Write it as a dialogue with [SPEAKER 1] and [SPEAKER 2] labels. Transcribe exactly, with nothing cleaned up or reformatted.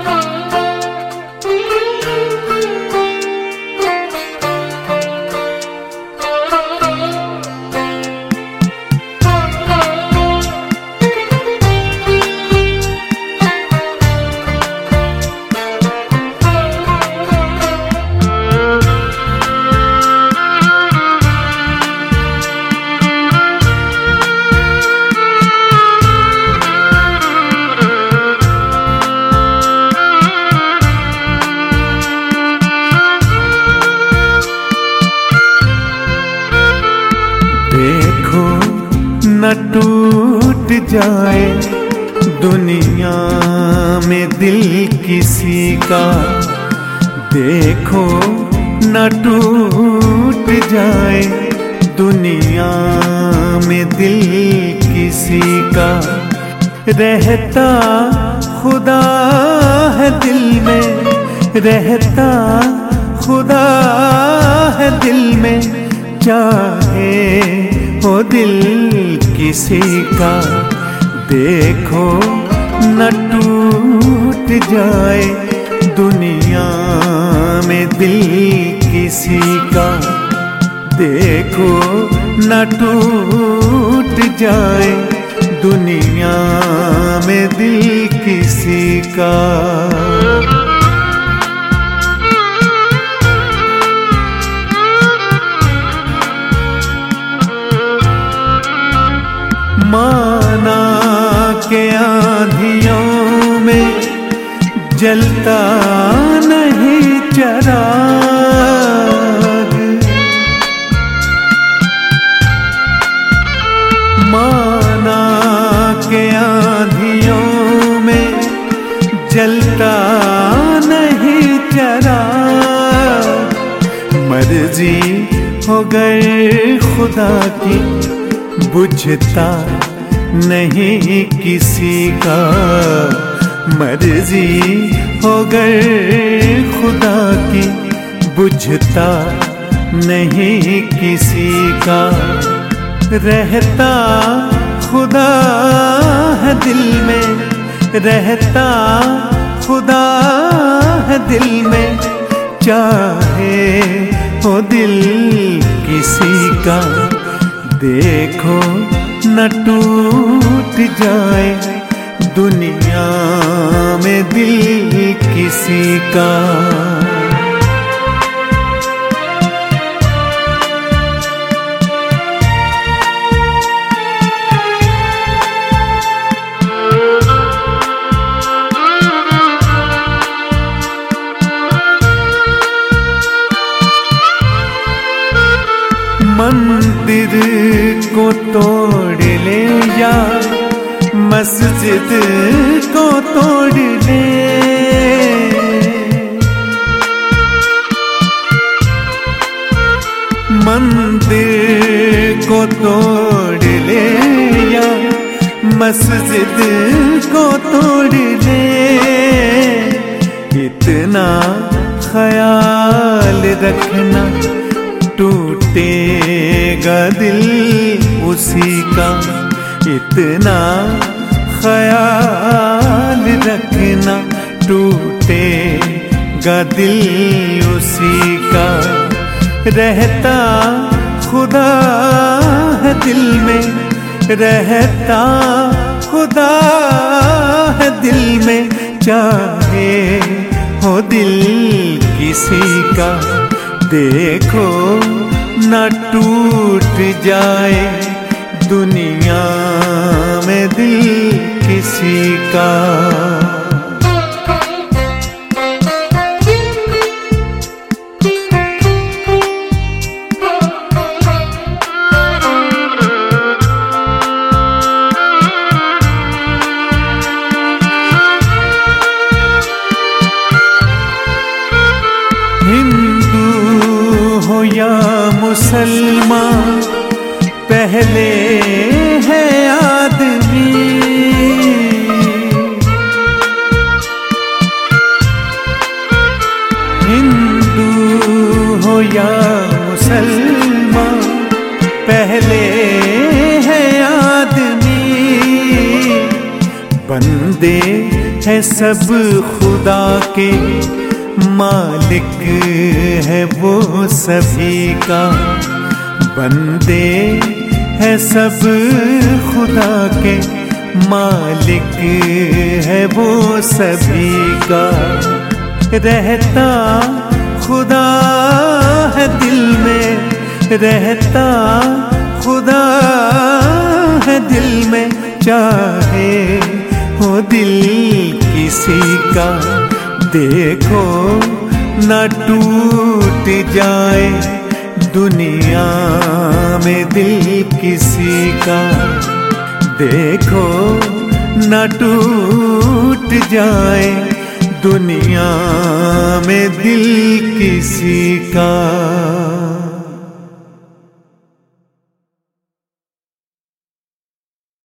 [SPEAKER 1] देखो न टूट जाए दुनिया में दिल किसी का, देखो न टूट जाए दुनिया में दिल किसी का। रहता खुदा है दिल में, रहता खुदा है दिल में, चाहे हो दिल किसी का। देखो न टूट जाए दुनिया में दिल किसी का, देखो न टूट जाए दुनिया में दिल किसी का। माना के आंधियों में जलता नहीं चिराग, माना के आंधियों में जलता नहीं चिराग। मर्जी हो गए खुदा की बुझता नहीं किसी का, मर्जी हो गए खुदा की बुझता नहीं किसी का। रहता खुदा है दिल में, रहता खुदा है दिल में, चाहे हो दिल किसी का। देखो न टूट जाए दुनिया में दिल किसी का। मंदिर को तोड़ ले या मस्जिद को तोड़ ले, मंदिर को तोड़ ले या मस्जिद को तोड़ ले, इतना ख्याल रखना टूटेगा दिल उसी का। इतना ख्याल रखना टूटेगा दिल उसी का। रहता खुदा है दिल में, रहता खुदा है दिल में, चाहे हो दिल किसी का। देखो न टूट जाए दुनिया में दिल किसी का। या मुसलमान पहले है आदमी, हिंदू हो या मुसलमान पहले है आदमी। बंदे है सब खुदा के, मालिक है वो सभी का। बंदे है सब खुदा के, मालिक है वो सभी का। रहता खुदा है दिल में, रहता खुदा है दिल में, चाहे हो दिल किसी का। देखो न टूट जाए दुनिया में दिल किसी का। देखो न टूट जाए दुनिया में दिल किसी का।